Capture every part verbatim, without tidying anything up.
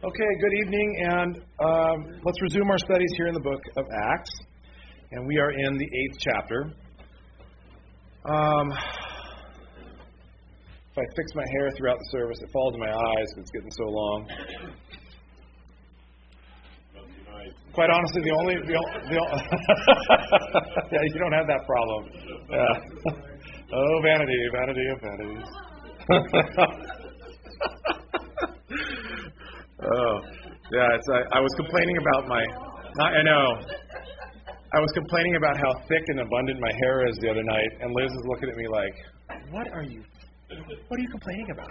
Okay, good evening, and um, let's resume our studies here in the book of Acts. And we are in the eighth chapter. Um, if I fix my hair throughout the service, it falls in my eyes because it's getting so long. Quite honestly, the only... The, the, yeah, you don't have that problem. Yeah. Oh, vanity, vanity of vanities. Oh, yeah, it's, I, I was complaining about my... I know. I was complaining about how thick and abundant my hair is the other night, and Liz is looking at me like, what are you... What are you complaining about?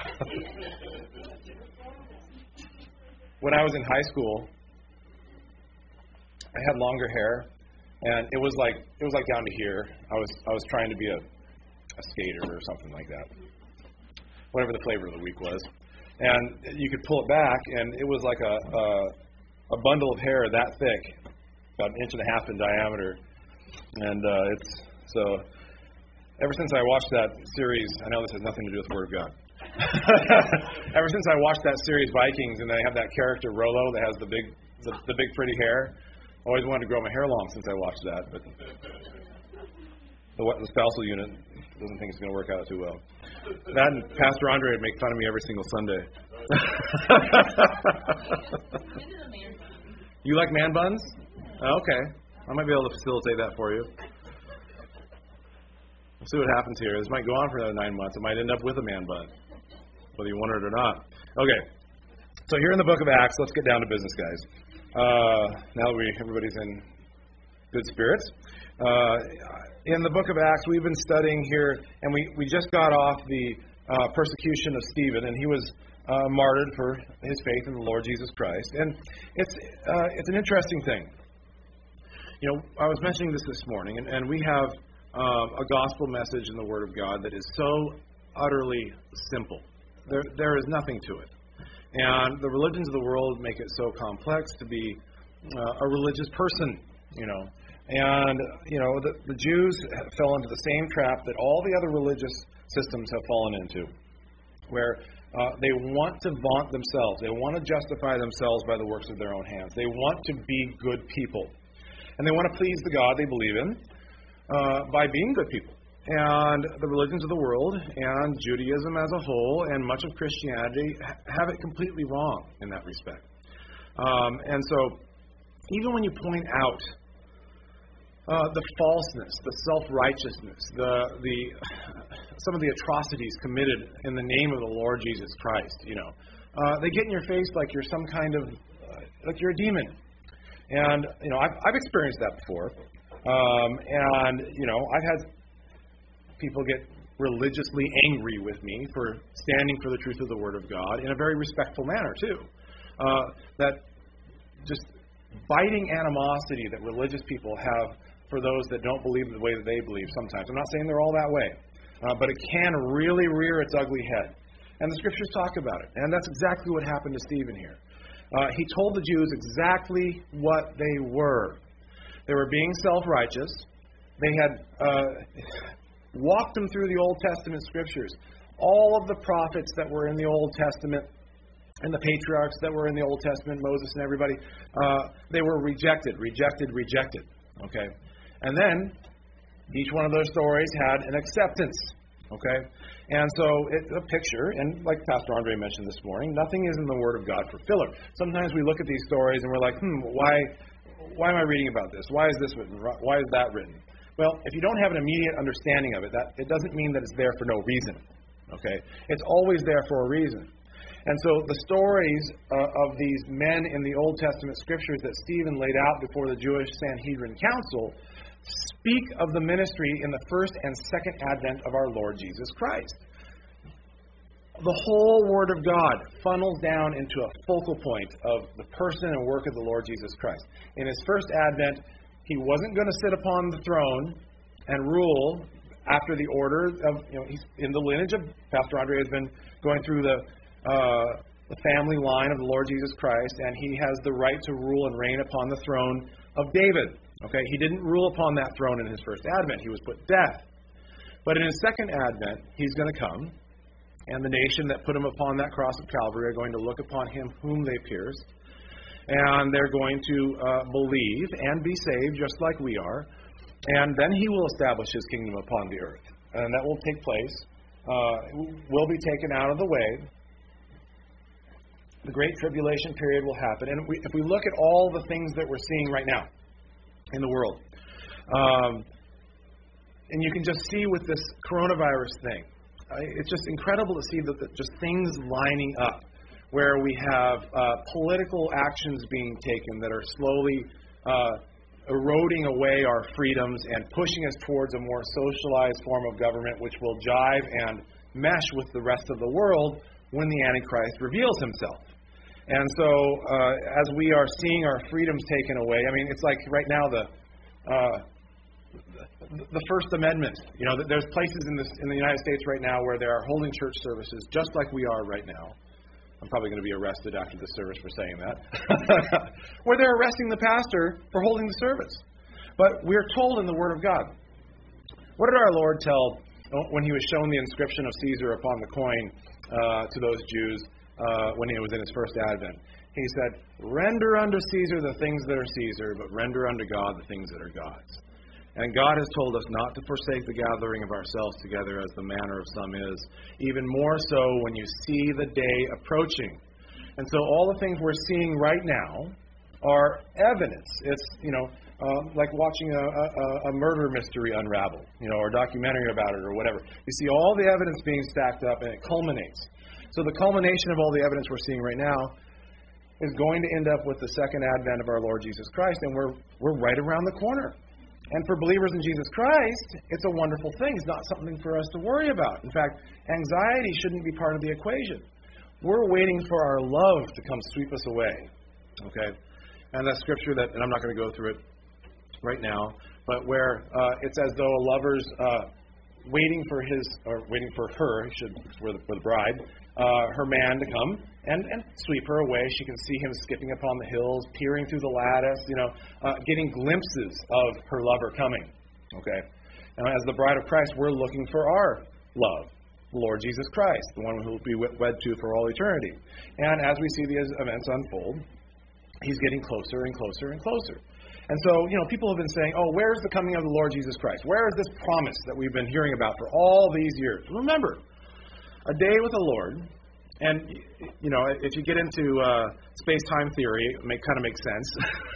When I was in high school, I had longer hair, and it was like it was like down to here. I was I was trying to be a, a skater or something like that. Whatever the flavor of the week was. And you could pull it back, and it was like a, a a bundle of hair that thick, about an inch and a half in diameter. And uh, it's so. Ever since I watched that series, I know this has nothing to do with the Word of God. Ever since I watched that series Vikings, and they have that character Rollo that has the big, the, the big pretty hair. I always wanted to grow my hair long since I watched that, but the, the spousal unit doesn't think it's going to work out too well. That and Pastor Andre would make fun of me every single Sunday. You like man buns? Okay. I might be able to facilitate that for you. We'll see what happens here. This might go on for another nine months. It might end up with a man bun, whether you want it or not. Okay. So here in the book of Acts, let's get down to business, guys. Uh, now that we, everybody's in good spirits. Uh, in the book of Acts, we've been studying here, and we, we just got off the uh, persecution of Stephen, and he was uh, martyred for his faith in the Lord Jesus Christ. And it's uh, it's an interesting thing. You know, I was mentioning this this morning, and, and we have uh, a gospel message in the Word of God that is so utterly simple. There There is nothing to it. And the religions of the world make it so complex to be uh, a religious person, you know. And, you know, the, the Jews fell into the same trap that all the other religious systems have fallen into, where uh, they want to vaunt themselves. They want to justify themselves by the works of their own hands. They want to be good people. And they want to please the God they believe in uh, by being good people. And the religions of the world and Judaism as a whole and much of Christianity have it completely wrong in that respect. Um, and so even when you point out uh, the falseness, the self-righteousness, the the some of the atrocities committed in the name of the Lord Jesus Christ, you know, uh, they get in your face like you're some kind of, uh, like you're a demon. And, you know, I've, I've experienced that before. Um, and, you know, I've had people get religiously angry with me for standing for the truth of the Word of God in a very respectful manner, too. Uh, that just biting animosity that religious people have for those that don't believe the way that they believe sometimes. I'm not saying they're all that way, uh, but it can really rear its ugly head. And the Scriptures talk about it. And that's exactly what happened to Stephen here. Uh, he told the Jews exactly what they were. They were being self-righteous. They had uh, walked them through the Old Testament Scriptures. All of the prophets that were in the Old Testament and the patriarchs that were in the Old Testament, Moses and everybody, uh, they were rejected, rejected, rejected. Okay? And then each one of those stories had an acceptance. Okay? And so it's a picture, and like Pastor Andre mentioned this morning, nothing is in the Word of God for filler. Sometimes we look at these stories and we're like, hmm, why, why am I reading about this? Why is this written? Why is that written? Well, if you don't have an immediate understanding of it, that it doesn't mean that it's there for no reason. Okay? It's always there for a reason. And so the stories uh, of these men in the Old Testament Scriptures that Stephen laid out before the Jewish Sanhedrin Council speak of the ministry in the first and second advent of our Lord Jesus Christ. The whole Word of God funnels down into a focal point of the person and work of the Lord Jesus Christ. In His first advent, He wasn't going to sit upon the throne and rule after the order of, you know, He's in the lineage of, Pastor Andre has been going through the uh, the family line of the Lord Jesus Christ, and He has the right to rule and reign upon the throne of David. Okay, He didn't rule upon that throne in His first advent. He was put to death. But in His second advent, He's going to come, And the nation that put him upon that cross of Calvary are going to look upon him whom they pierced. And they're going to uh, believe and be saved just like we are. And then he will establish his kingdom upon the earth. And that will take place. Uh, will be taken out of the way. The Great Tribulation period will happen. And we, if we look at all the things that we're seeing right now in the world, um, and you can just see with this coronavirus thing, uh, it's just incredible to see that the, just things lining up where we have uh, political actions being taken that are slowly uh, eroding away our freedoms and pushing us towards a more socialized form of government which will jive and mesh with the rest of the world when the Antichrist reveals himself. And so uh, as we are seeing our freedoms taken away, I mean, it's like right now the uh, the First Amendment. You know, there's places in this in the United States right now where they are holding church services just like we are right now. I'm probably going to be arrested after the service for saying that. Where they're arresting the pastor for holding the service. But we're told in the Word of God. What did our Lord tell when he was shown the inscription of Caesar upon the coin uh, to those Jews uh, when he was in his first advent? He said, "Render unto Caesar the things that are Caesar, but render unto God the things that are God's." And God has told us not to forsake the gathering of ourselves together as the manner of some is, even more so when you see the day approaching. And so all the things we're seeing right now are evidence. It's, you know, uh, like watching a, a, a murder mystery unravel, you know, or a documentary about it or whatever. You see all the evidence being stacked up and it culminates. So the culmination of all the evidence we're seeing right now is going to end up with the second advent of our Lord Jesus Christ, and we're we're right around the corner. And for believers in Jesus Christ, it's a wonderful thing. It's not something for us to worry about. In fact, anxiety shouldn't be part of the equation. We're waiting for our love to come sweep us away. Okay? And that scripture that, and I'm not going to go through it right now, but where uh, it's as though a lover's uh, waiting for his, or waiting for her, should for the, for the bride, uh, her man to come and, and sweep her away. She can see him skipping upon the hills, peering through the lattice, you know, uh, getting glimpses of her lover coming. Okay? And as the bride of Christ, we're looking for our love, the Lord Jesus Christ, the one who will be wed to for all eternity. And as we see these events unfold, he's getting closer and closer and closer. And so, you know, people have been saying, oh, where's the coming of the Lord Jesus Christ? Where is this promise that we've been hearing about for all these years? Remember, a day with the Lord, and, you know, if you get into uh, space-time theory, it may kind of make sense.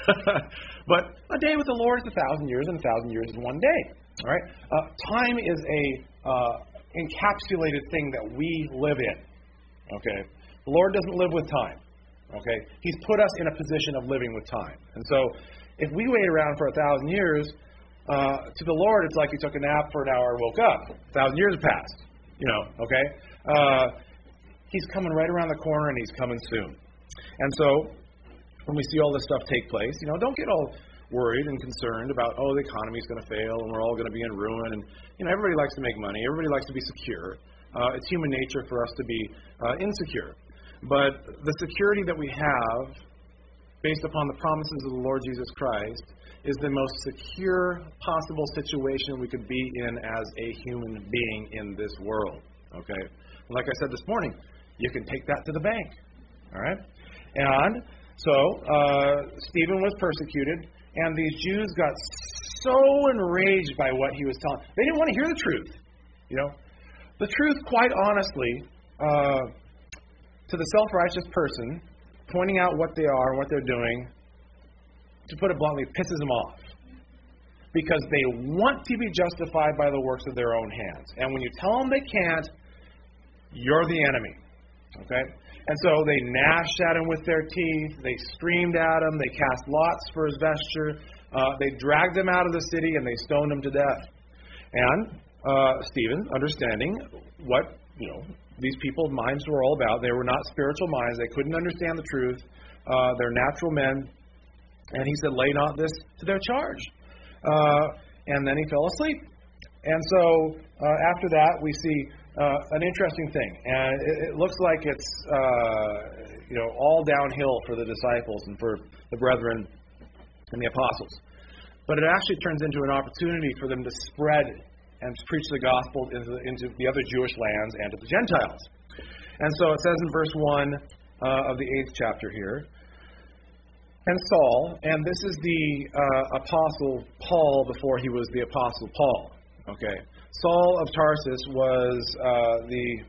But a day with the Lord is a thousand years, and a thousand years is one day. All right? Uh, time is a uh, encapsulated thing that we live in. Okay? The Lord doesn't live with time. Okay? He's put us in a position of living with time. And so, if we wait around for a thousand years, uh, to the Lord, it's like he took a nap for an hour and woke up. A thousand years have passed. You know, okay? Uh, he's coming right around the corner, and he's coming soon. And so, when we see all this stuff take place, you know, don't get all worried and concerned about, oh, the economy's going to fail, and we're all going to be in ruin. And, you know, everybody likes to make money. Everybody likes to be secure. Uh, it's human nature for us to be uh, insecure. But the security that we have, based upon the promises of the Lord Jesus Christ, is the most secure possible situation we could be in as a human being in this world. Okay? Like I said this morning, you can take that to the bank. All right? And so, uh, Stephen was persecuted, and these Jews got so enraged by what he was telling. They didn't want to hear the truth. You know? The truth, quite honestly, uh, to the self-righteous person, pointing out what they are and what they're doing, to put it bluntly, pisses them off. Because they want to be justified by the works of their own hands. And when you tell them they can't, you're the enemy. Okay? And so they gnashed at him with their teeth. They screamed at him. They cast lots for his vesture. Uh, they dragged him out of the city, and they stoned him to death. And uh, Stephen, understanding what, you know, these people's minds were all about. They were not spiritual minds. They couldn't understand the truth. Uh, they're natural men. And he said, lay not this to their charge. Uh, and then he fell asleep. And so uh, after that, we see uh, an interesting thing. And it, it looks like it's uh, you know all downhill for the disciples and for the brethren and the apostles. But it actually turns into an opportunity for them to spread and preach the gospel into the, into the other Jewish lands and to the Gentiles. And so it says in verse one uh, of the eighth chapter here, and Saul, and this is the uh, Apostle Paul before he was the Apostle Paul. Okay, Saul of Tarsus was uh, the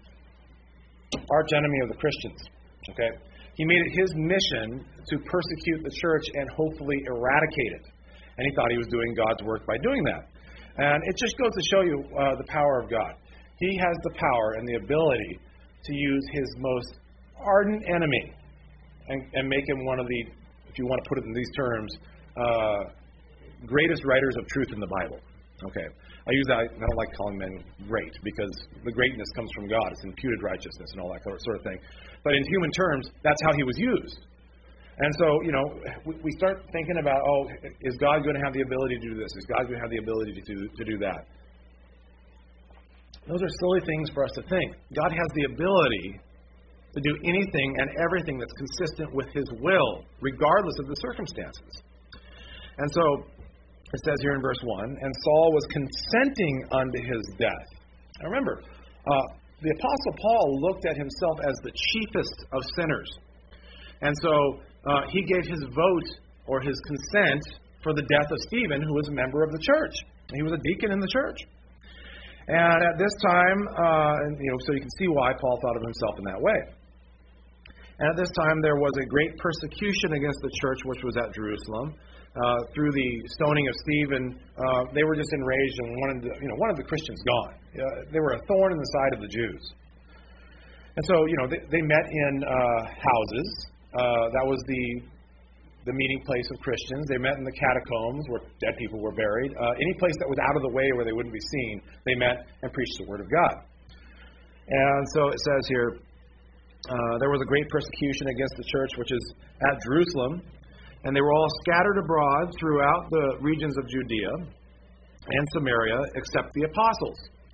arch enemy of the Christians. Okay, he made it his mission to persecute the church and hopefully eradicate it. And he thought he was doing God's work by doing that. And it just goes to show you uh, the power of God. He has the power and the ability to use his most ardent enemy and, and make him one of the, if you want to put it in these terms, uh, greatest writers of truth in the Bible. Okay. I use that, I don't like calling men great because the greatness comes from God. It's imputed righteousness and all that sort of thing. But in human terms, that's how he was used. And so, you know, we, we start thinking about, oh, is God going to have the ability to do this? Is God going to have the ability to do, to do that? Those are silly things for us to think. God has the ability to do anything and everything that's consistent with his will, regardless of the circumstances. And so, it says here in verse one, and Saul was consenting unto his death. Now remember, uh, the Apostle Paul looked at himself as the chiefest of sinners. And so uh, he gave his vote or his consent for the death of Stephen, who was a member of the church. He was a deacon in the church. And at this time, uh, you know, so you can see why Paul thought of himself in that way. And at this time, there was a great persecution against the church, which was at Jerusalem. Uh, through the stoning of Stephen, uh, they were just enraged and wanted, to, you know, wanted the Christians gone. Uh, they were a thorn in the side of the Jews. And so, you know, they, they met in uh, houses. Uh, that was the the meeting place of Christians. They met in the catacombs where dead people were buried. Uh, any place that was out of the way where they wouldn't be seen, they met and preached the Word of God. And so it says here, uh, there was a great persecution against the church, which is at Jerusalem. And they were all scattered abroad throughout the regions of Judea and Samaria, except the apostles.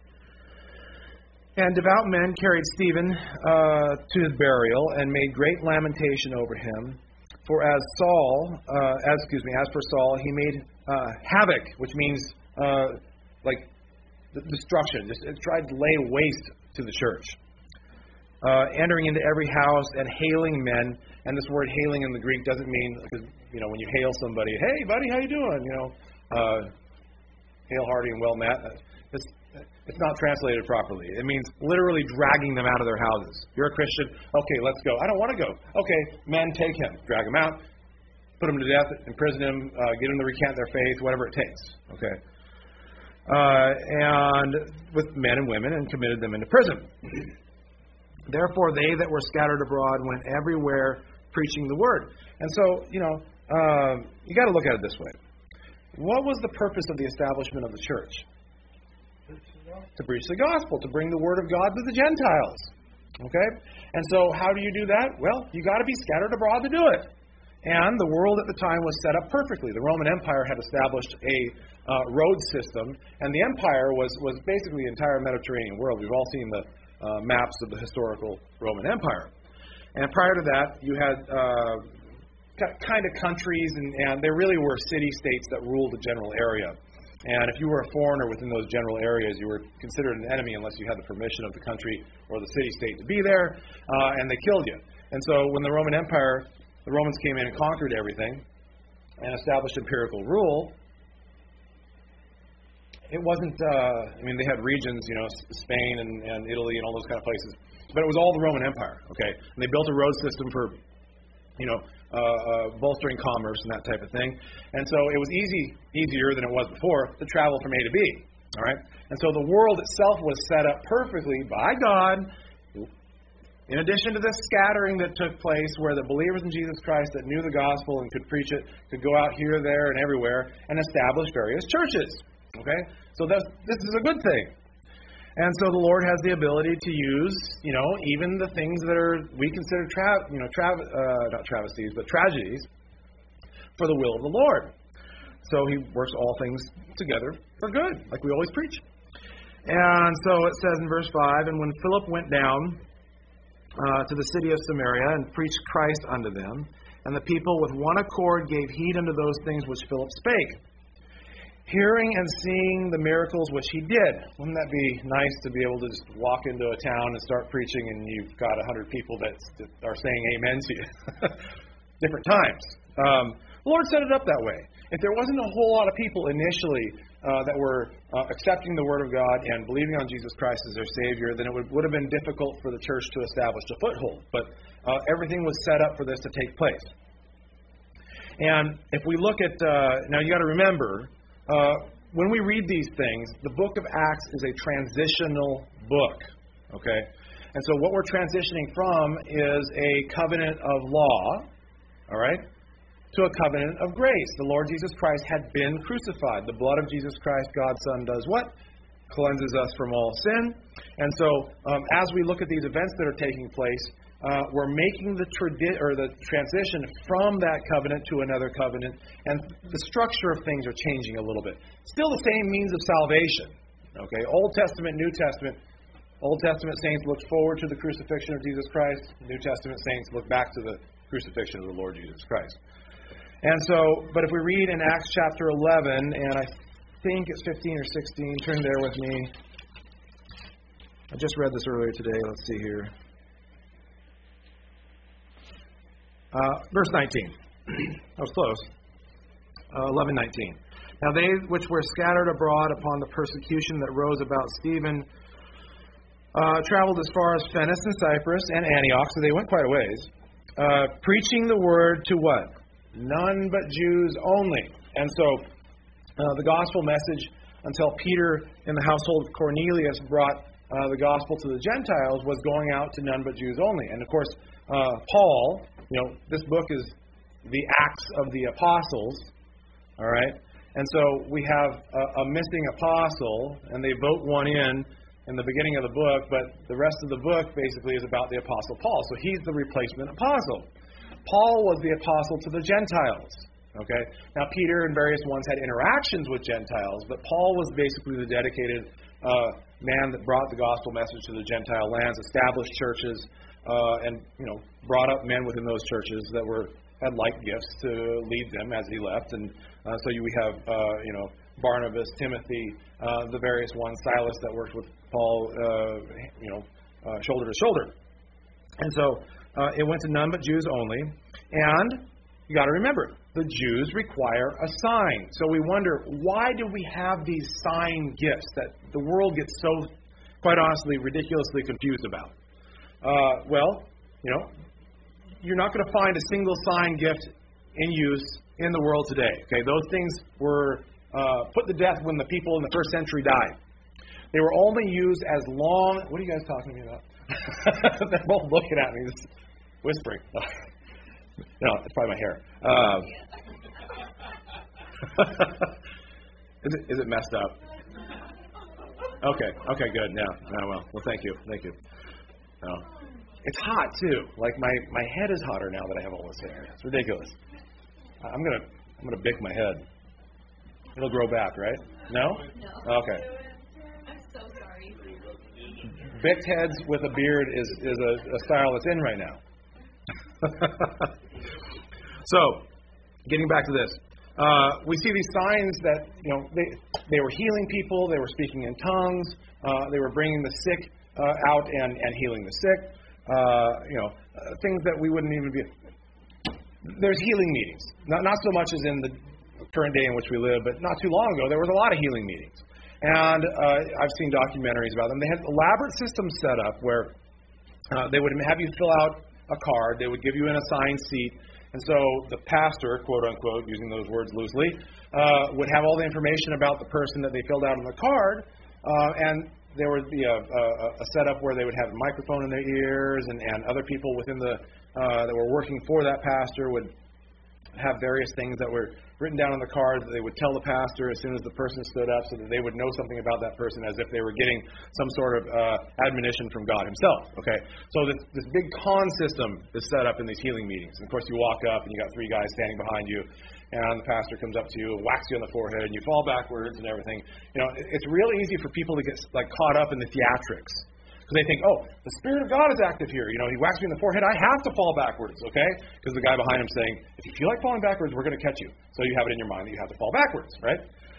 And devout men carried Stephen uh, to his burial and made great lamentation over him. For as Saul, uh, as excuse me, as for Saul, he made uh, havoc, which means uh, like destruction. Just it tried to lay waste to the church, uh, entering into every house and hailing men. And this word "hailing" in the Greek doesn't mean, because you know when you hail somebody, "Hey, buddy, how you doing?" You know, uh, hail hearty and well met. It's, it's not translated properly. It means literally dragging them out of their houses. You're a Christian, okay, let's go. I don't want to go. Okay, men, take him, drag him out, put him to death, imprison him, uh, get him to recant their faith, whatever it takes. Okay, uh, and with men and women, and committed them into prison. Therefore, they that were scattered abroad went everywhere preaching the word. And so, you know, uh, you got to look at it this way. What was the purpose of the establishment of the church? To preach the gospel, to bring the word of God to the Gentiles. Okay? And so, how do you do that? Well, you got to be scattered abroad to do it. And the world at the time was set up perfectly. The Roman Empire had established a uh, road system, and the empire was, was basically the entire Mediterranean world. We've all seen the uh, maps of the historical Roman Empire. And prior to that, you had uh, kind of countries, and, and there really were city-states that ruled the general area. And if you were a foreigner within those general areas, you were considered an enemy unless you had the permission of the country or the city-state to be there, uh, and they killed you. And so when the Roman Empire, the Romans came in and conquered everything and established empirical rule, it wasn't, uh, I mean, they had regions, you know, Spain and, and Italy and all those kind of places, but it was all the Roman Empire, okay? And they built a road system for, you know, Uh, uh, bolstering commerce and that type of thing. And so it was easy, easier than it was before to travel from A to B. All right? And so the world itself was set up perfectly by God, in addition to this scattering that took place where the believers in Jesus Christ that knew the gospel and could preach it could go out here, there, and everywhere and establish various churches. Okay? So that's, this is a good thing. And so the Lord has the ability to use, you know, even the things that are we consider, tra- you know, tra- uh, not travesties, but tragedies, for the will of the Lord. So He works all things together for good, like we always preach. And so it says in verse five, and when Philip went down uh, to the city of Samaria and preached Christ unto them, and the people with one accord gave heed unto those things which Philip spake. hearing and seeing the miracles which he did. Wouldn't that be nice to be able to just walk into a town and start preaching and you've got a hundred people that are saying amen to you? Different times. Um, the Lord set it up that way. If there wasn't a whole lot of people initially uh, that were uh, accepting the Word of God and believing on Jesus Christ as their Savior, then it would, would have been difficult for the church to establish a foothold. But uh, everything was set up for this to take place. And if we look at, uh, now you got to remember, uh, when we read these things, the book of Acts is a transitional book. Okay? And so what we're transitioning from is a covenant of law, all right, to a covenant of grace. The Lord Jesus Christ had been crucified. The blood of Jesus Christ, God's Son, does what? Cleanses us from all sin. And so um, as we look at these events that are taking place, uh, we're making the tradi- or the transition from that covenant to another covenant, and the structure of things are changing a little bit. Still the same means of salvation. Okay, Old Testament, New Testament. Old Testament saints look forward to the crucifixion of Jesus Christ. New Testament saints look back to the crucifixion of the Lord Jesus Christ. And so, but if we read in Acts chapter eleven, and I think it's fifteen or sixteen, turn there with me. I just read this earlier today. Let's see here. Uh, verse nineteen. That was close. Uh, eleven nineteen. Now they which were scattered abroad upon the persecution that rose about Stephen uh, traveled as far as Phoenix and Cyprus and Antioch, so they went quite a ways, uh, preaching the word to what? None but Jews only. And so uh, the gospel message, until Peter in the household of Cornelius brought uh, the gospel to the Gentiles, was going out to none but Jews only. And of course, uh, Paul, you know, this book is the Acts of the Apostles, all right? And so we have a, a missing apostle, and they vote one in in the beginning of the book, but the rest of the book basically is about the Apostle Paul. So he's the replacement apostle. Paul was the apostle to the Gentiles. Okay? Now, Peter and various ones had interactions with Gentiles, but Paul was basically the dedicated uh, man that brought the gospel message to the Gentile lands, established churches, uh, and you know brought up men within those churches that were had like gifts to lead them as he left. And uh, so you, we have uh, you know Barnabas, Timothy, uh, the various ones, Silas that worked with Paul, uh, you know, uh, shoulder to shoulder. And so uh, it went to none but Jews only. And you got to remember, the Jews require a sign. So we wonder, why do we have these sign gifts that the world gets so, quite honestly, ridiculously confused about? Uh, well, you know, you're not going to find a single sign gift in use in the world today. Okay, those things were uh, put to death when the people in the first century died. They were only used as long. What are you guys talking to me about? They're both looking at me, just whispering. No, it's probably my hair. Um, is it is it messed up? Okay, okay, good. Yeah, oh, well, well, thank you, thank you. No. It's hot too. Like my, my head is hotter now that I have all this hair. It's ridiculous. I'm gonna I'm gonna bick my head. It'll grow back, right? No? No. Okay. I'm so sorry. Bicked heads with a beard is is a, a style that's in right now. So, getting back to this, uh, we see these signs that you know they they were healing people, they were speaking in tongues, uh, they were bringing the sick uh, out and, and healing the sick. Uh, you know, uh, things that we wouldn't even be. There's healing meetings, not not so much as in the current day in which we live, but not too long ago there was a lot of healing meetings, and uh, I've seen documentaries about them. They had elaborate systems set up where uh, they would have you fill out a card, they would give you an assigned seat, and so the pastor, quote unquote, using those words loosely, uh, would have all the information about the person that they filled out on the card, uh, and there would be a, a, a setup where they would have a microphone in their ears, and, and other people within the uh, that were working for that pastor would have various things that were written down on the card that they would tell the pastor as soon as the person stood up, so that they would know something about that person as if they were getting some sort of uh, admonition from God himself. Okay, so this, this big con system is set up in these healing meetings. And of course, you walk up and you got three guys standing behind you, and the pastor comes up to you and whacks you on the forehead, and you fall backwards and everything. You know, it's real easy for people to get like caught up in the theatrics. Because they think, oh, the Spirit of God is active here. You know, he whacks me in the forehead, I have to fall backwards, okay? Because the guy behind him saying, if you feel like falling backwards, we're going to catch you. So you have it in your mind that you have to fall backwards, right?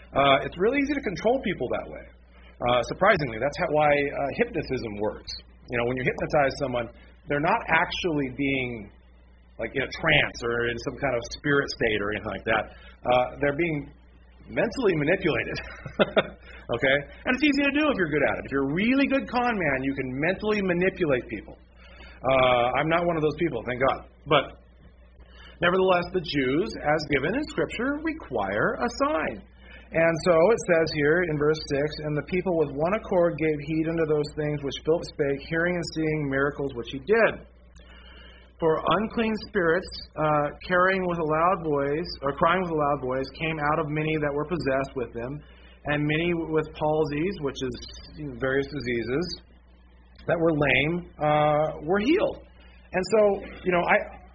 Uh, it's really easy to control people that way. Uh, surprisingly, that's how, why uh, hypnotism works. You know, when you hypnotize someone, they're not actually being like in a trance or in some kind of spirit state or anything like that. Uh, they're being mentally manipulated. Okay? And it's easy to do if you're good at it. If you're a really good con man, you can mentally manipulate people. Uh, I'm not one of those people, thank God. But nevertheless, the Jews, as given in Scripture, require a sign. And so it says here in verse six, and the people with one accord gave heed unto those things which Philip spake, hearing and seeing miracles which he did. For unclean spirits, uh, carrying with a loud voice, or crying with a loud voice, came out of many that were possessed with them, and many with palsies, which is you know, various diseases, that were lame, uh, were healed. And so, you know, I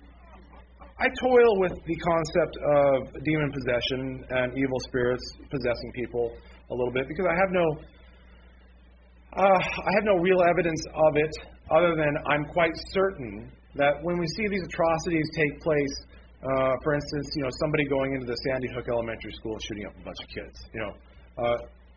I toil with the concept of demon possession and evil spirits possessing people a little bit because I have no uh, I have no real evidence of it other than I'm quite certain that when we see these atrocities take place, uh, for instance, you know, somebody going into the Sandy Hook Elementary School and shooting up a bunch of kids, you know, uh,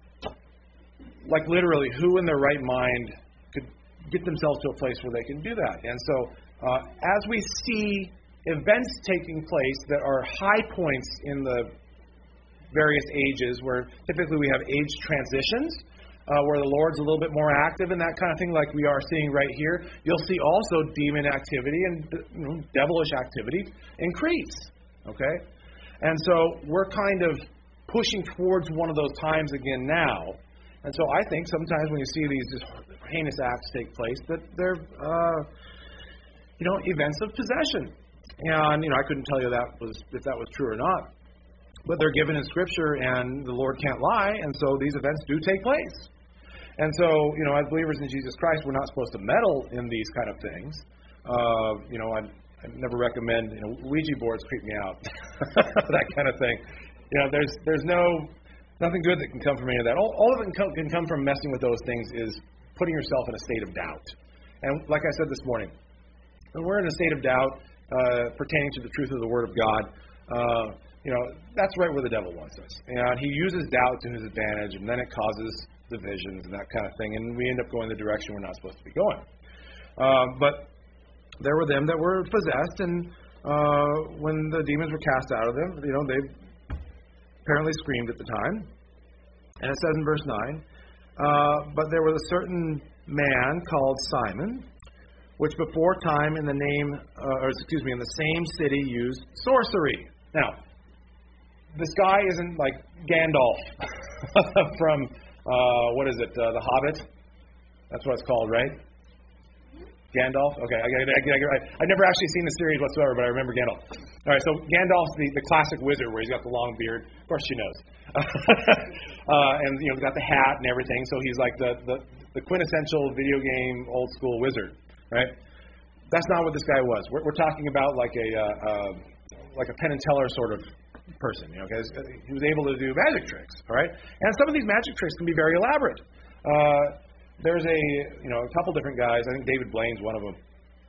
like literally, who in their right mind could get themselves to a place where they can do that? And so, uh, as we see events taking place that are high points in the various ages, where typically we have age transitions, Uh, where the Lord's a little bit more active and that kind of thing, like we are seeing right here, you'll see also demon activity and you know, devilish activity increase. Okay? And so we're kind of pushing towards one of those times again now. And so I think sometimes when you see these just heinous acts take place, that they're, uh, you know, events of possession. And, you know, I couldn't tell you that was if that was true or not. But they're given in Scripture, and the Lord can't lie, and so these events do take place. And so, you know, as believers in Jesus Christ, we're not supposed to meddle in these kind of things. Uh, you know, I never recommend, you know, Ouija boards creep me out, that kind of thing. You know, there's there's no nothing good that can come from any of that. All, all of it can come, can come from messing with those things is putting yourself in a state of doubt. And like I said this morning, when we're in a state of doubt uh, pertaining to the truth of the Word of God, uh, you know, that's right where the devil wants us. And he uses doubt to his advantage, and then it causes divisions and that kind of thing, and we end up going the direction we're not supposed to be going. Uh, but there were them that were possessed, and uh, when the demons were cast out of them, you know, they apparently screamed at the time. And it says in verse nine, uh, but there was a certain man called Simon, which before time in the name, uh, or excuse me, in the same city used sorcery. Now, this guy isn't like Gandalf from, uh, what is it, uh, The Hobbit? That's what it's called, right? Gandalf? Okay, I, I, I, I, I've never actually seen the series whatsoever, but I remember Gandalf. All right, so Gandalf's the, the classic wizard where he's got the long beard. Of course she knows. uh, and, you know, got the hat and everything, so he's like the, the, the quintessential video game old school wizard, right? That's not what this guy was. We're, we're talking about like a, uh, uh, like a Penn and Teller sort of person, you know, because he was able to do magic tricks, all right? And some of these magic tricks can be very elaborate. Uh, there's a, you know, a couple different guys. I think David Blaine's one of them.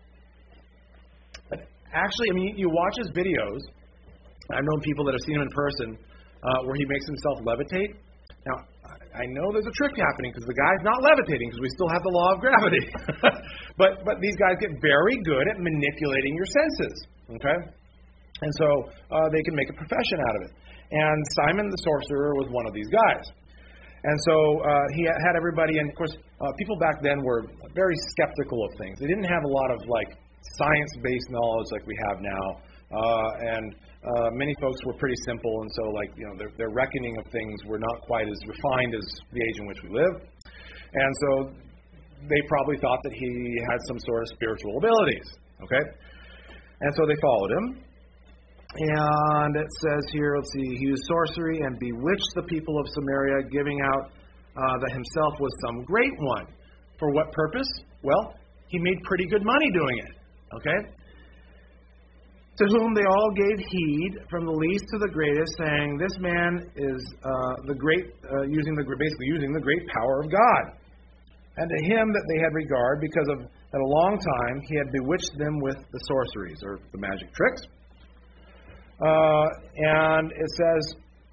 But actually, I mean, you watch his videos. I've known people that have seen him in person uh, where he makes himself levitate. Now, I know there's a trick happening because the guy's not levitating because we still have the law of gravity. but but these guys get very good at manipulating your senses, okay? And so uh, they can make a profession out of it. And Simon the sorcerer was one of these guys. And so uh, he had everybody, and of course, uh, people back then were very skeptical of things. They didn't have a lot of like science-based knowledge like we have now. Uh, and uh, many folks were pretty simple, and so like you know their, their reckoning of things were not quite as refined as the age in which we live. And so they probably thought that he had some sort of spiritual abilities. Okay, and so they followed him. And it says here, let's see, he used sorcery and bewitched the people of Samaria, giving out uh, that himself was some great one. For what purpose? Well, he made pretty good money doing it. Okay? To whom they all gave heed, from the least to the greatest, saying, "This man is uh, the great, uh, using the basically using the great power of God." And to him that they had regard, because of at a long time he had bewitched them with the sorceries, or the magic tricks. Uh, and it says,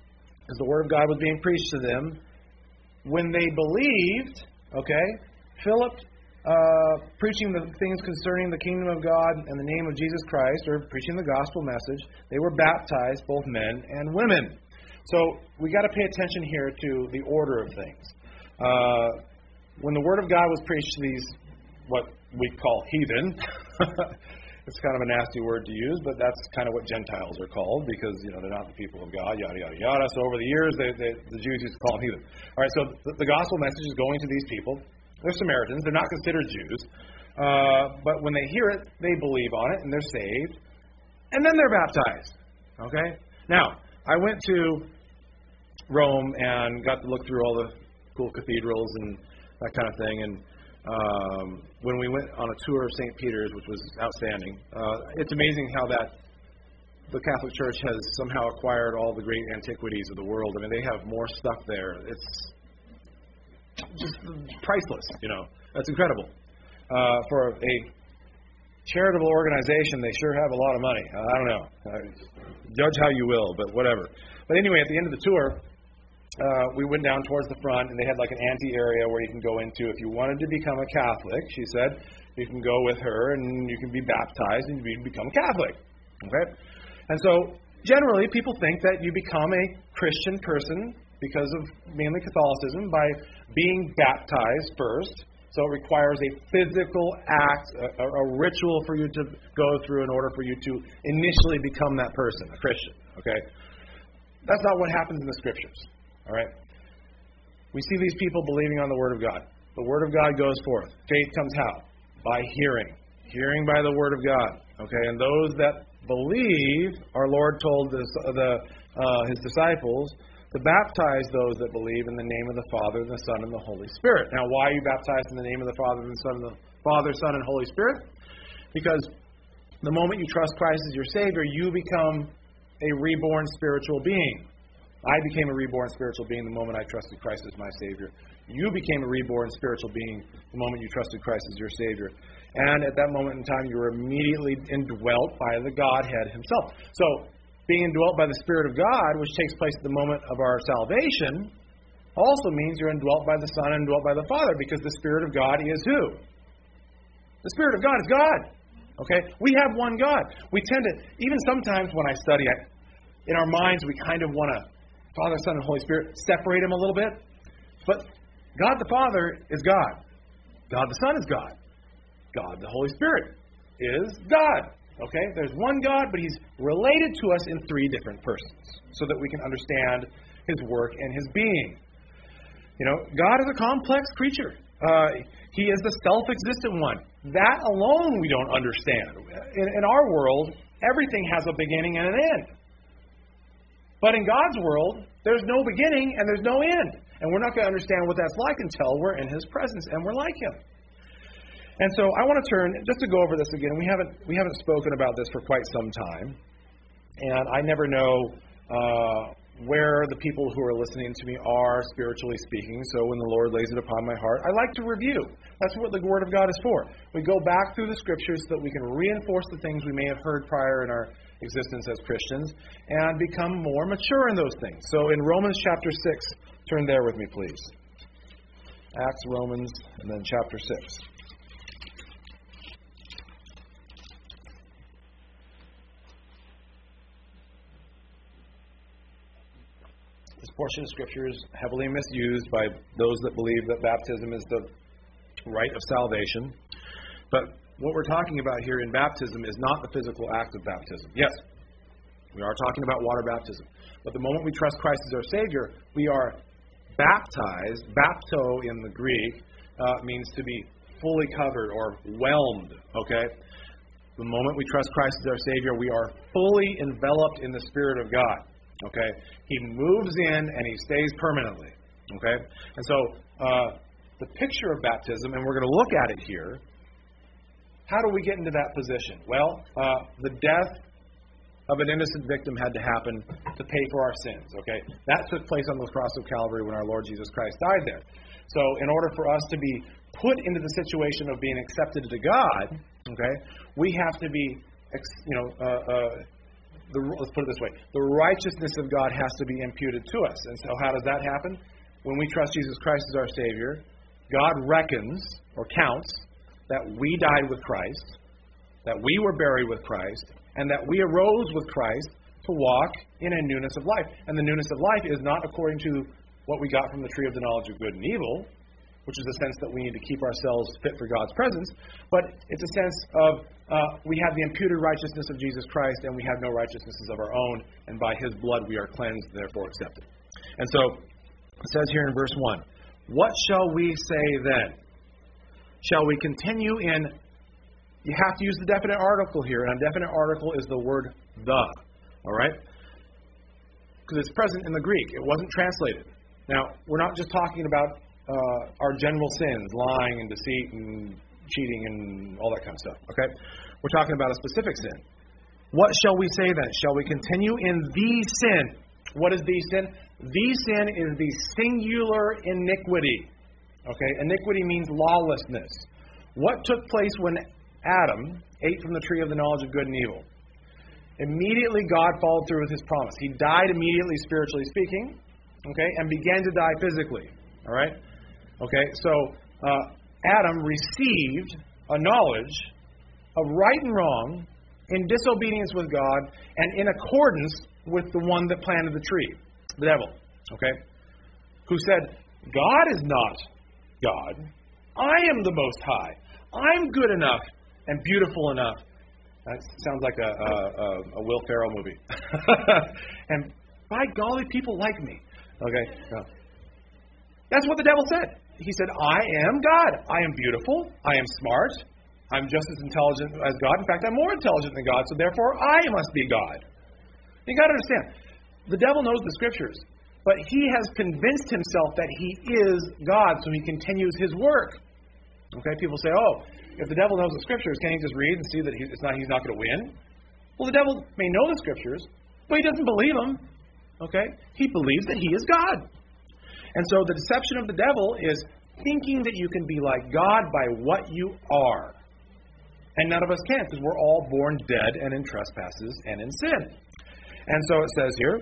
as the Word of God was being preached to them, when they believed, okay, Philip uh, preaching the things concerning the kingdom of God and the name of Jesus Christ, or preaching the gospel message, they were baptized, both men and women. So we got to pay attention here to the order of things. Uh, when the Word of God was preached to these, what we call heathen, it's kind of a nasty word to use, but that's kind of what Gentiles are called because, you know, they're not the people of God, yada, yada, yada. So over the years, they, they, the Jews used to call them heathen. All right, so the, the gospel message is going to these people. They're Samaritans. They're not considered Jews. Uh, but when they hear it, they believe on it, and they're saved. And then they're baptized. Okay? Now, I went to Rome and got to look through all the cool cathedrals and that kind of thing, and Um, when we went on a tour of Saint Peter's, which was outstanding, uh, it's amazing how that the Catholic Church has somehow acquired all the great antiquities of the world. I mean, they have more stuff there. It's just priceless, you know. That's incredible. Uh, for a charitable organization, they sure have a lot of money. Uh, I don't know. Uh, judge how you will, but whatever. But anyway, at the end of the tour, Uh, we went down towards the front, and they had like an ante-area where you can go into. If you wanted to become a Catholic, she said, you can go with her, and you can be baptized, and you can become Catholic. Okay? And so, generally, people think that you become a Christian person because of mainly Catholicism by being baptized first. So it requires a physical act, a, a ritual for you to go through in order for you to initially become that person, a Christian. Okay? That's not what happens in the Scriptures. All right? We see these people believing on the Word of God. The Word of God goes forth. Faith comes how? By hearing. Hearing by the Word of God. Okay? And those that believe, our Lord told this, the, uh, His disciples to baptize those that believe in the name of the Father, the Son, and the Holy Spirit. Now, why are you baptized in the name of the Father, and the Son, and the Father, Son, and Holy Spirit? Because the moment you trust Christ as your Savior, you become a reborn spiritual being. I became a reborn spiritual being the moment I trusted Christ as my Savior. You became a reborn spiritual being the moment you trusted Christ as your Savior. And at that moment in time, you were immediately indwelt by the Godhead Himself. So, being indwelt by the Spirit of God, which takes place at the moment of our salvation, also means you're indwelt by the Son and indwelt by the Father, because the Spirit of God is who? The Spirit of God is God. Okay? We have one God. We tend to, even sometimes when I study, I, in our minds, we kind of want to Father, Son, and Holy Spirit, separate them a little bit. But God the Father is God. God the Son is God. God the Holy Spirit is God. Okay? There's one God, but He's related to us in three different persons so that we can understand His work and His being. You know, God is a complex creature. Uh, he is the self-existent one. That alone we don't understand. In, in our world, everything has a beginning and an end. But in God's world, there's no beginning and there's no end. And we're not going to understand what that's like until we're in His presence and we're like Him. And so I want to turn, just to go over this again, we haven't we haven't spoken about this for quite some time. And I never know uh, where the people who are listening to me are, spiritually speaking. So when the Lord lays it upon my heart, I like to review. That's what the Word of God is for. We go back through the Scriptures so that we can reinforce the things we may have heard prior in our existence as Christians and become more mature in those things. So in Romans chapter six, turn there with me, please. Acts, Romans, and then chapter six. This portion of Scripture is heavily misused by those that believe that baptism is the rite of salvation. But what we're talking about here in baptism is not the physical act of baptism. Yes, we are talking about water baptism. But the moment we trust Christ as our Savior, we are baptized. Bapto in the Greek uh, means to be fully covered or whelmed. Okay? The moment we trust Christ as our Savior, we are fully enveloped in the Spirit of God. Okay? He moves in and He stays permanently. Okay? And so, uh, the picture of baptism, and we're going to look at it here. How do we get into that position? Well, uh, the death of an innocent victim had to happen to pay for our sins. Okay, that took place on the cross of Calvary when our Lord Jesus Christ died there. So, in order for us to be put into the situation of being accepted to God, okay, we have to be, you know, uh, uh, the, let's put it this way, the righteousness of God has to be imputed to us. And so how does that happen? When we trust Jesus Christ as our Savior, God reckons or counts that we died with Christ, that we were buried with Christ, and that we arose with Christ to walk in a newness of life. And the newness of life is not according to what we got from the tree of the knowledge of good and evil, which is a sense that we need to keep ourselves fit for God's presence, but it's a sense of uh, we have the imputed righteousness of Jesus Christ, and we have no righteousnesses of our own, and by His blood we are cleansed, therefore accepted. And so, it says here in verse one, what shall we say then? Shall we continue in, you have to use the definite article here, and a definite article is the word the, all right? Because it's present in the Greek. It wasn't translated. Now, we're not just talking about uh, our general sins, lying and deceit and cheating and all that kind of stuff, okay? We're talking about a specific sin. What shall we say then? Shall we continue in the sin? What is the sin? The sin is the singular iniquity. Okay, iniquity means lawlessness. What took place when Adam ate from the tree of the knowledge of good and evil? Immediately God followed through with His promise. He died immediately, spiritually speaking, okay, and began to die physically. All right? Okay, so uh, Adam received a knowledge of right and wrong in disobedience with God and in accordance with the one that planted the tree, the devil, okay, who said, God is not God. I am the Most High. I'm good enough and beautiful enough. That sounds like a, a, a Will Ferrell movie. And by golly, people like me. Okay, no. That's what the devil said. He said, I am God. I am beautiful. I am smart. I'm just as intelligent as God. In fact, I'm more intelligent than God, so therefore I must be God. You got to understand, the devil knows the Scriptures, but he has convinced himself that he is God, so he continues his work. Okay, people say, oh, if the devil knows the Scriptures, can he just read and see that he, it's not, he's not going to win? Well, the devil may know the Scriptures, but he doesn't believe them. Okay, he believes that he is God. And so the deception of the devil is thinking that you can be like God by what you are. And none of us can, because we're all born dead and in trespasses and in sin. And so it says here,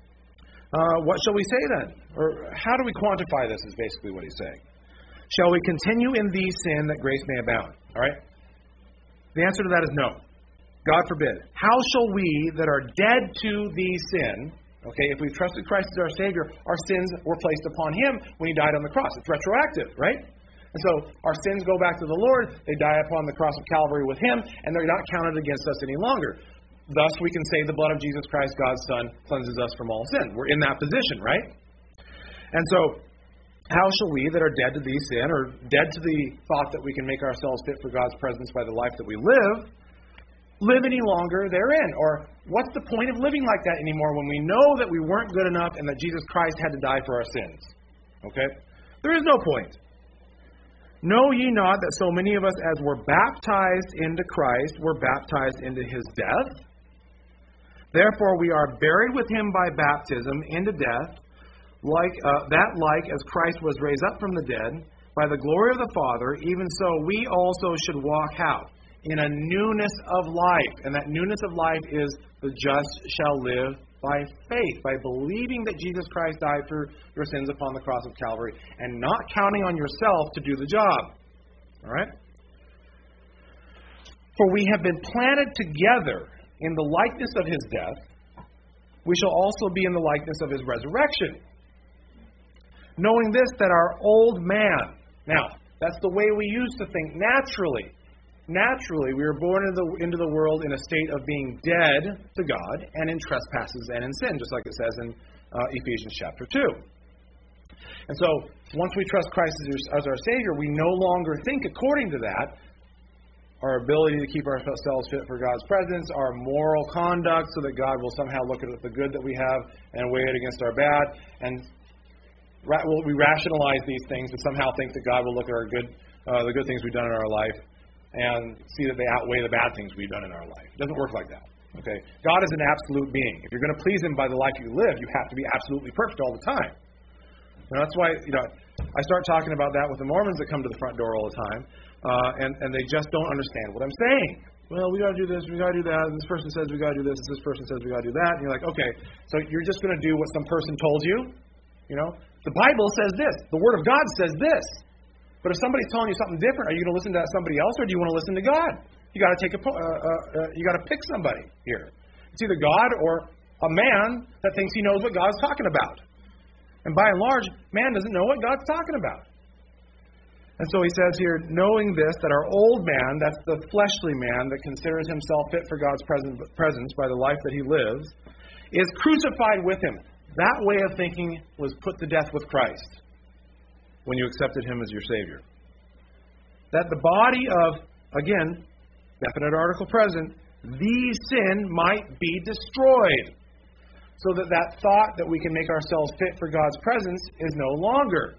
uh, what shall we say then? Or how do we quantify this is basically what he's saying. Shall we continue in the sin that grace may abound? All right? The answer to that is no. God forbid. How shall we that are dead to the sin, okay, if we've trusted Christ as our Savior, our sins were placed upon Him when He died on the cross. It's retroactive, right? And so our sins go back to the Lord. They die upon the cross of Calvary with Him, and they're not counted against us any longer. Thus, we can say the blood of Jesus Christ, God's Son, cleanses us from all sin. We're in that position, right? And so, how shall we that are dead to the sin, or dead to the thought that we can make ourselves fit for God's presence by the life that we live, live any longer therein? Or what's the point of living like that anymore when we know that we weren't good enough and that Jesus Christ had to die for our sins? Okay? There is no point. Know ye not that so many of us as were baptized into Christ were baptized into His death? Therefore we are buried with Him by baptism into death, like uh, that like as Christ was raised up from the dead by the glory of the Father, even so we also should walk out in a newness of life. And that newness of life is the just shall live by faith, by believing that Jesus Christ died for your sins upon the cross of Calvary, and not counting on yourself to do the job. All right? For we have been planted together in the likeness of His death, we shall also be in the likeness of His resurrection. Knowing this, that our old man, now, that's the way we used to think naturally. Naturally, we were born into the, into the world in a state of being dead to God and in trespasses and in sin, just like it says in uh, Ephesians chapter two. And so, once we trust Christ as, as our Savior, we no longer think according to that. Our ability to keep ourselves fit for God's presence, our moral conduct, so that God will somehow look at the good that we have and weigh it against our bad. And ra- well, we rationalize these things and somehow think that God will look at our good, uh, the good things we've done in our life and see that they outweigh the bad things we've done in our life. It doesn't work like that. Okay? God is an absolute being. If you're going to please Him by the life you live, you have to be absolutely perfect all the time. And that's why, you know, I start talking about that with the Mormons that come to the front door all the time. Uh, and, and they just don't understand what I'm saying. well, we got to do this, we got to do that, and this person says we got to do this, and this person says we got to do that, and you're like, okay, so you're just going to do what some person told you? You know, the Bible says this, the Word of God says this. But if somebody's telling you something different, are you going to listen to somebody else, or do you want to listen to God? You got to take a, uh, uh, uh, you got to pick somebody here. It's either God or a man that thinks he knows what God's talking about. And by and large, man doesn't know what God's talking about. And so he says here, knowing this, that our old man, that's the fleshly man that considers himself fit for God's presence by the life that he lives, is crucified with him. That way of thinking was put to death with Christ when you accepted him as your Savior. That the body of, again, definite article present, the sin might be destroyed. So that that thought that we can make ourselves fit for God's presence is no longer.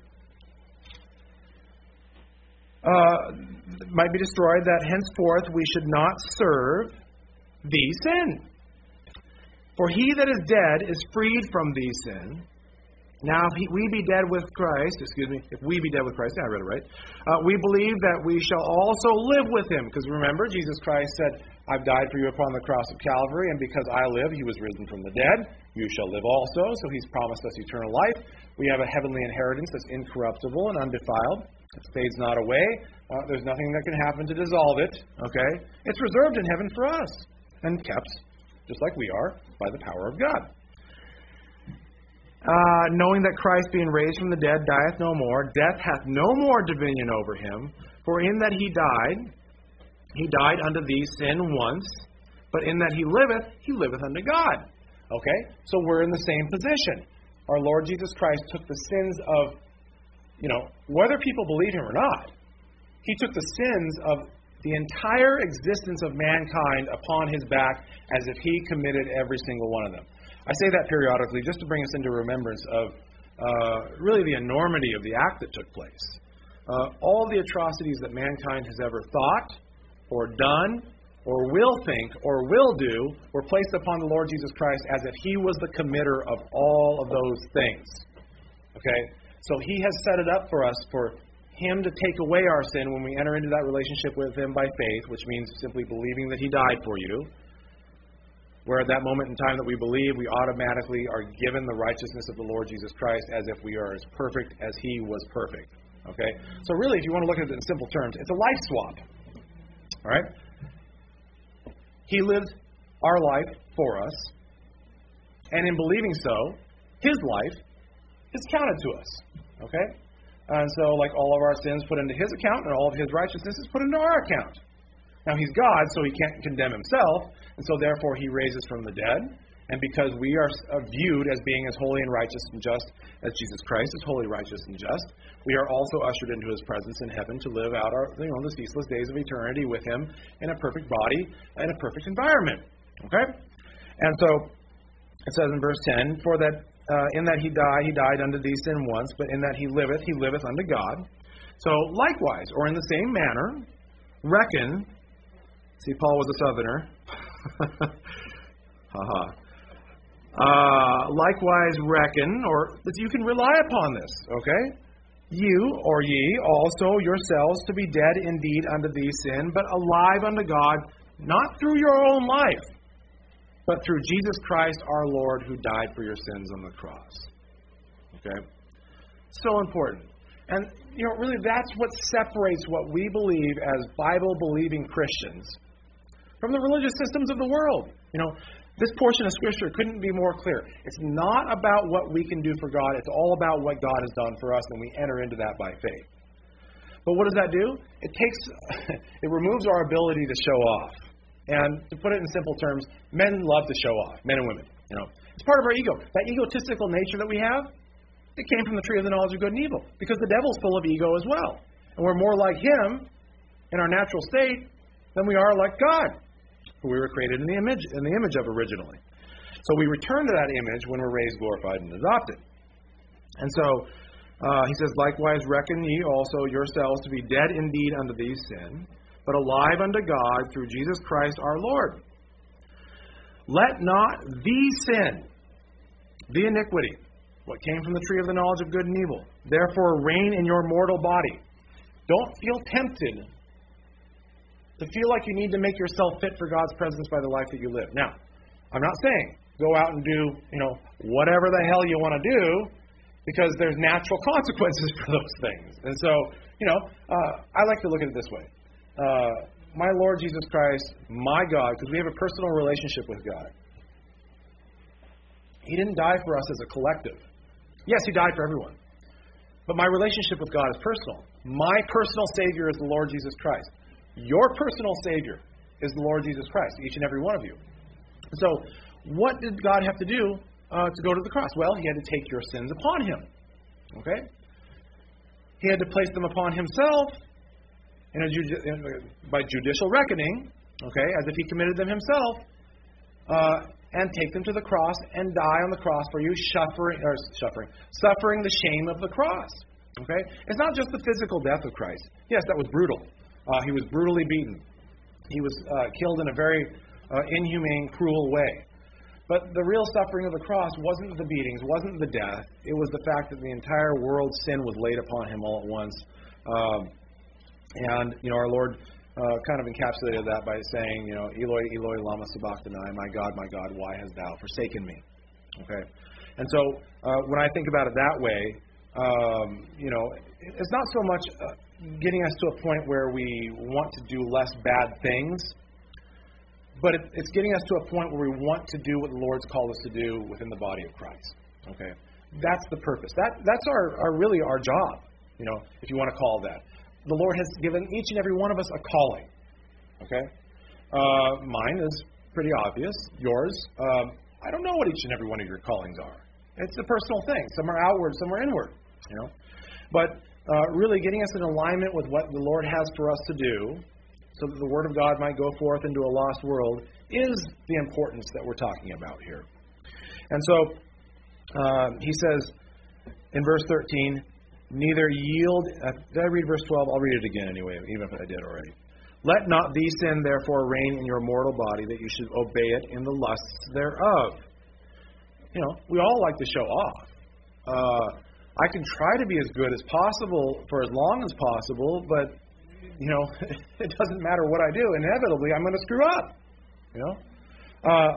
Uh, might be destroyed, that henceforth we should not serve the sin. For he that is dead is freed from the sin. Now, if he, we be dead with Christ, excuse me, if we be dead with Christ, yeah, I read it right, uh, we believe that we shall also live with him. Because remember, Jesus Christ said, I've died for you upon the cross of Calvary, and because I live, he was risen from the dead. You shall live also. So he's promised us eternal life. We have a heavenly inheritance that's incorruptible and undefiled. It fades not away. Uh, there's nothing that can happen to dissolve it. Okay? It's reserved in heaven for us and kept, just like we are, by the power of God. Uh, knowing that Christ, being raised from the dead, dieth no more, death hath no more dominion over him. For in that he died, he died unto thee sin once, but in that he liveth, he liveth unto God. Okay? So we're in the same position. Our Lord Jesus Christ took the sins of, you know, whether people believe him or not, he took the sins of the entire existence of mankind upon his back as if he committed every single one of them. I say that periodically just to bring us into remembrance of uh, really the enormity of the act that took place. Uh, all the atrocities that mankind has ever thought or done or will think or will do were placed upon the Lord Jesus Christ as if he was the committer of all of those things. Okay? So he has set it up for us for him to take away our sin when we enter into that relationship with him by faith, which means simply believing that he died for you. Where at that moment in time that we believe, we automatically are given the righteousness of the Lord Jesus Christ as if we are as perfect as he was perfect. Okay? So really, if you want to look at it in simple terms, it's a life swap. All right? He lived our life for us, and in believing so, his life is counted to us. Okay? And so, like all of our sins put into his account, and all of his righteousness is put into our account. Now, he's God, so he can't condemn himself, and so therefore he raises from the dead. And because we are viewed as being as holy and righteous and just as Jesus Christ is holy, righteous, and just, we are also ushered into his presence in heaven to live out our, you know, the ceaseless days of eternity with him in a perfect body, in a perfect environment. Okay? And so, it says in verse ten, For that uh, in that he died, he died unto thee sin once, but in that he liveth, he liveth unto God. So, likewise, or in the same manner, reckon... See, Paul was a southerner. Haha. uh, likewise reckon, or you can rely upon this, okay? You, or ye, also yourselves to be dead indeed unto thee sin, but alive unto God, not through your own life, but through Jesus Christ our Lord, who died for your sins on the cross. Okay? So important. And, you know, really that's what separates what we believe as Bible-believing Christians from the religious systems of the world. You know, this portion of Scripture couldn't be more clear. It's not about what we can do for God. It's all about what God has done for us, and we enter into that by faith. But what does that do? It takes, it removes our ability to show off. And to put it in simple terms, men love to show off, men and women. You know, it's part of our ego. That egotistical nature that we have, it came from the tree of the knowledge of good and evil, because the devil's full of ego as well. And we're more like him in our natural state than we are like God, who we were created in the image in the image of originally. So we return to that image when we're raised, glorified, and adopted. And so uh, he says, likewise reckon ye also yourselves to be dead indeed unto these sin, but alive unto God through Jesus Christ our Lord. Let not the sin, the iniquity, what came from the tree of the knowledge of good and evil, therefore reign in your mortal body. Don't feel tempted to feel like you need to make yourself fit for God's presence by the life that you live. Now, I'm not saying go out and do, you know, whatever the hell you want to do, because there's natural consequences for those things. And so, you know, uh, I like to look at it this way. Uh, my Lord Jesus Christ, my God, because we have a personal relationship with God. He didn't die for us as a collective. Yes, He died for everyone. But my relationship with God is personal. My personal Savior is the Lord Jesus Christ. Your personal Savior is the Lord Jesus Christ, each and every one of you. So, what did God have to do uh, to go to the cross? Well, He had to take your sins upon Him. Okay? He had to place them upon Himself in a judi- in, by judicial reckoning, okay, as if He committed them Himself, uh, and take them to the cross and die on the cross for you, suffering, or suffering, suffering the shame of the cross. Okay? It's not just the physical death of Christ. Yes, that was brutal. Uh, he was brutally beaten. He was uh, killed in a very uh, inhumane, cruel way. But the real suffering of the cross wasn't the beatings, wasn't the death. It was the fact that the entire world's sin was laid upon Him all at once. Um, and, you know, our Lord uh, kind of encapsulated that by saying, you know, Eloi, Eloi, lama sabachthani, my God, my God, why hast thou forsaken me? Okay? And so uh, when I think about it that way, um, you know, it's not so much uh, getting us to a point where we want to do less bad things, but it, it's getting us to a point where we want to do what the Lord's called us to do within the body of Christ. Okay? That's the purpose. That That's our, our really our job, you know, if you want to call that. The Lord has given each and every one of us a calling. Okay? Uh, mine is pretty obvious. Yours, um, I don't know what each and every one of your callings are. It's a personal thing. Some are outward, some are inward. You know? But uh, really getting us in alignment with what the Lord has for us to do, so that the Word of God might go forth into a lost world, is the importance that we're talking about here. And so, uh, he says in verse thirteen, neither yield... Uh, did I read verse twelve? I'll read it again anyway, even if I did already. Let not these sin therefore reign in your mortal body, that you should obey it in the lusts thereof. You know, we all like to show off. Uh, I can try to be as good as possible for as long as possible, but you know, it doesn't matter what I do. Inevitably, I'm going to screw up. You know, uh,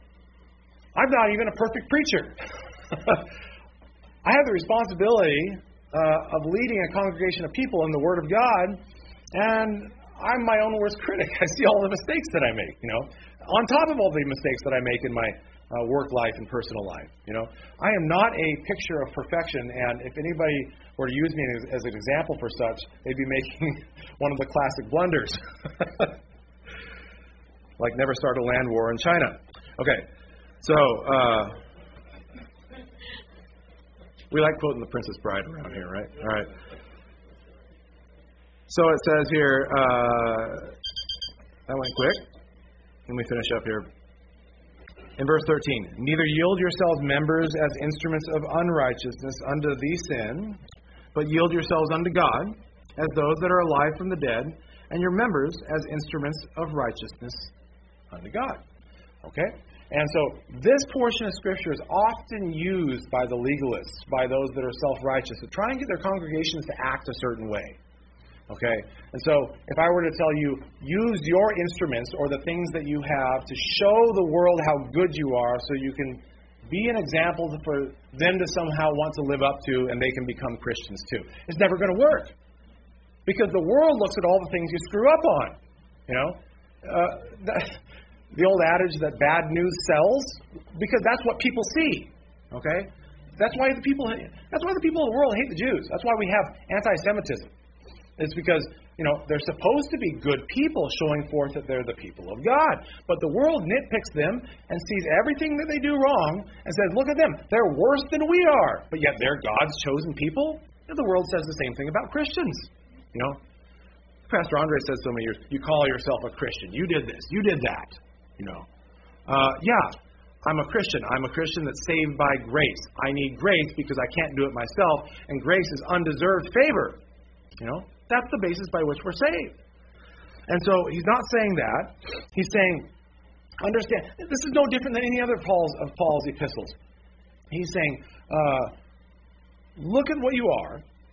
I'm not even a perfect preacher. I have the responsibility uh, of leading a congregation of people in the Word of God, and I'm my own worst critic. I see all the mistakes that I make. You know, on top of all the mistakes that I make in my uh, work life and personal life. You know, I am not a picture of perfection, and if anybody were to use me as, as an example for such, they'd be making one of the classic blunders. Like never start a land war in China. Okay, so uh, we like quoting The Princess Bride around here, right? All right. So it says here, uh, that went quick. Let me finish up here. In verse thirteen, neither yield yourselves members as instruments of unrighteousness unto the sin, but yield yourselves unto God as those that are alive from the dead, and your members as instruments of righteousness unto God. Okay? And so this portion of Scripture is often used by the legalists, by those that are self-righteous, to try and get their congregations to act a certain way. Okay? And so if I were to tell you, use your instruments or the things that you have to show the world how good you are so you can be an example for them to somehow want to live up to, and they can become Christians too. It's never going to work. Because the world looks at all the things you screw up on. You know? Uh, the, the old adage that bad news sells, because that's what people see. Okay? That's why the people that's why the people of the world hate the Jews. That's why we have anti-Semitism. It's because, you know, they're supposed to be good people showing forth that they're the people of God. But the world nitpicks them and sees everything that they do wrong and says, look at them, they're worse than we are. But yet they're God's chosen people. And the world says the same thing about Christians. You know, Pastor Andre says so many years, you call yourself a Christian. You did this. You did that. You know, uh, yeah, I'm a Christian. I'm a Christian that's saved by grace. I need grace because I can't do it myself. And grace is undeserved favor. You know, that's the basis by which we're saved. And so he's not saying that. He's saying, understand, this is no different than any other Paul's, of Paul's epistles. He's saying, uh, look at what you are,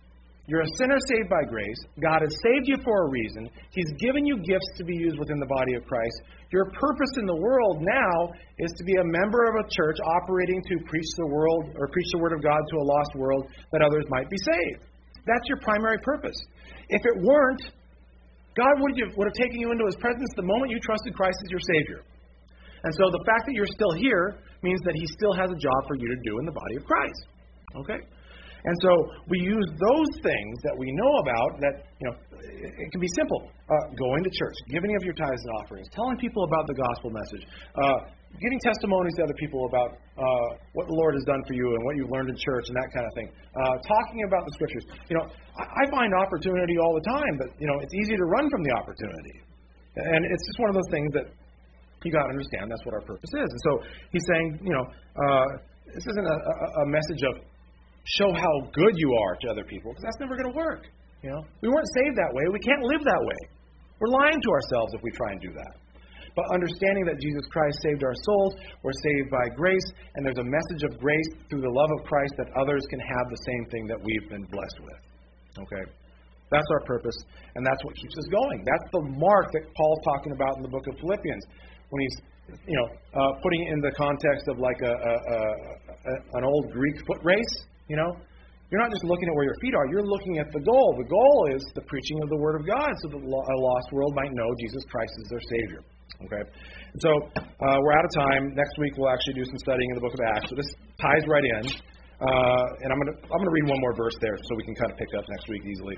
You're a sinner saved by grace. God has saved you for a reason. He's given you gifts to be used within the body of Christ. Your purpose in the world now is to be a member of a church operating to preach the world or preach the word of God to a lost world that others might be saved. That's your primary purpose. If it weren't, God would have, would have taken you into His presence the moment you trusted Christ as your Savior. And so the fact that you're still here means that He still has a job for you to do in the body of Christ. Okay? And so we use those things that we know about that, you know, it, it can be simple. Uh, going to church, giving of your tithes and offerings, telling people about the gospel message, uh, giving testimonies to other people about uh, what the Lord has done for you and what you've learned in church and that kind of thing. Uh, talking about the Scriptures. You know, I, I find opportunity all the time, but, you know, it's easy to run from the opportunity. And it's just one of those things that you got to understand. That's what our purpose is. And so he's saying, you know, uh, this isn't a, a, a message of show how good you are to other people, because that's never going to work. You know, we weren't saved that way. We can't live that way. We're lying to ourselves if we try and do that. But understanding that Jesus Christ saved our souls, we're saved by grace, and there's a message of grace through the love of Christ that others can have the same thing that we've been blessed with. Okay? That's our purpose, and that's what keeps us going. That's the mark that Paul's talking about in the book of Philippians, when he's, you know, uh, putting it in the context of like a, a, a, a an old Greek foot race. You know, you're not just looking at where your feet are. You're looking at the goal. The goal is the preaching of the Word of God so that a lost world might know Jesus Christ is their Savior. Okay? And so uh, we're out of time. Next week we'll actually do some studying in the book of Acts. So this ties right in. Uh, and I'm going to I'm going to read one more verse there so we can kind of pick up next week easily.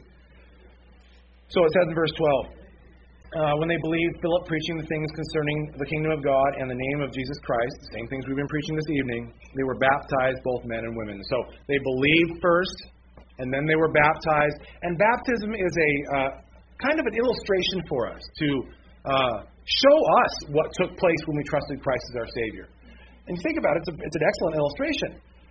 So it says in verse twelve, Uh, when they believed Philip preaching the things concerning the kingdom of God and the name of Jesus Christ, the same things we've been preaching this evening, they were baptized, both men and women. So they believed first, and then they were baptized. And baptism is a uh, kind of an illustration for us to uh, show us what took place when we trusted Christ as our Savior. And you think about it, it's, a, it's an excellent illustration.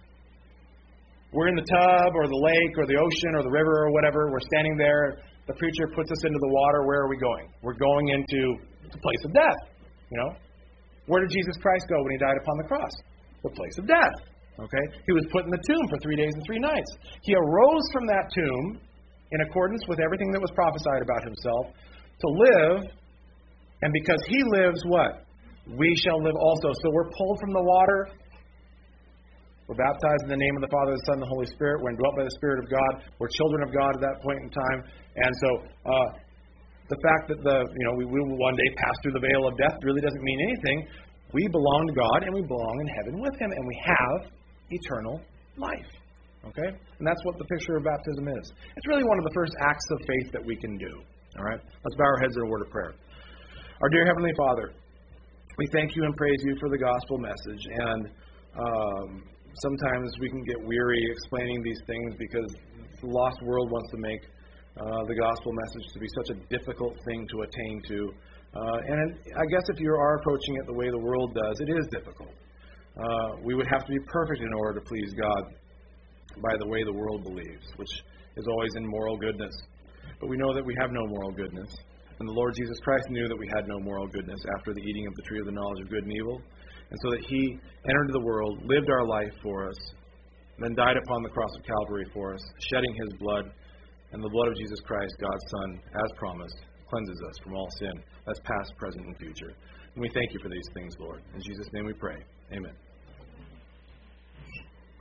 We're in the tub or the lake or the ocean or the river or whatever. We're standing there. The preacher puts us into the water. Where are we going? We're going into the place of death. You know, where did Jesus Christ go when He died upon the cross? The place of death. Okay, He was put in the tomb for three days and three nights. He arose from that tomb in accordance with everything that was prophesied about Himself to live, and because He lives, what? We shall live also. So we're pulled from the water. We're baptized in the name of the Father, the Son, and the Holy Spirit. We're indwelt by the Spirit of God. We're children of God at that point in time. And so uh, the fact that the you know we will one day pass through the veil of death really doesn't mean anything. We belong to God, and we belong in heaven with Him, and we have eternal life. Okay? And that's what the picture of baptism is. It's really one of the first acts of faith that we can do. All right? Let's bow our heads in a word of prayer. Our dear Heavenly Father, we thank You and praise You for the gospel message. And um, sometimes we can get weary explaining these things because the lost world wants to make uh, the gospel message to be such a difficult thing to attain to. Uh, and I guess if you are approaching it the way the world does, it is difficult. Uh, we would have to be perfect in order to please God by the way the world believes, which is always in moral goodness. But we know that we have no moral goodness. And the Lord Jesus Christ knew that we had no moral goodness after the eating of the tree of the knowledge of good and evil. And so that He entered the world, lived our life for us, then died upon the cross of Calvary for us, shedding His blood, and the blood of Jesus Christ, God's Son, as promised, cleanses us from all sin. That's past, present, and future. And we thank You for these things, Lord. In Jesus' name we pray. Amen.